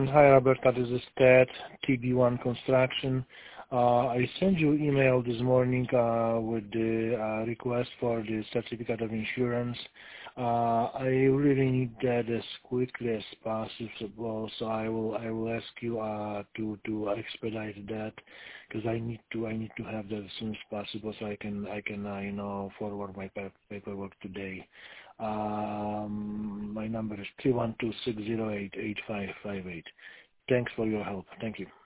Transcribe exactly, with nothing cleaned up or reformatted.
Um, hi, Roberta. This is Ted, T B one Construction. Uh, I sent you email this morning uh, with the uh, request for the certificate of insurance. Uh, I really need that as quickly as possible, so I will I will ask you uh, to to expedite that because I need to I need to have that as soon as possible so I can I can uh, you know forward my pa- paperwork today. Um, my number is three one two six zero eight eight five five eight. Thanks for your help. Thank you.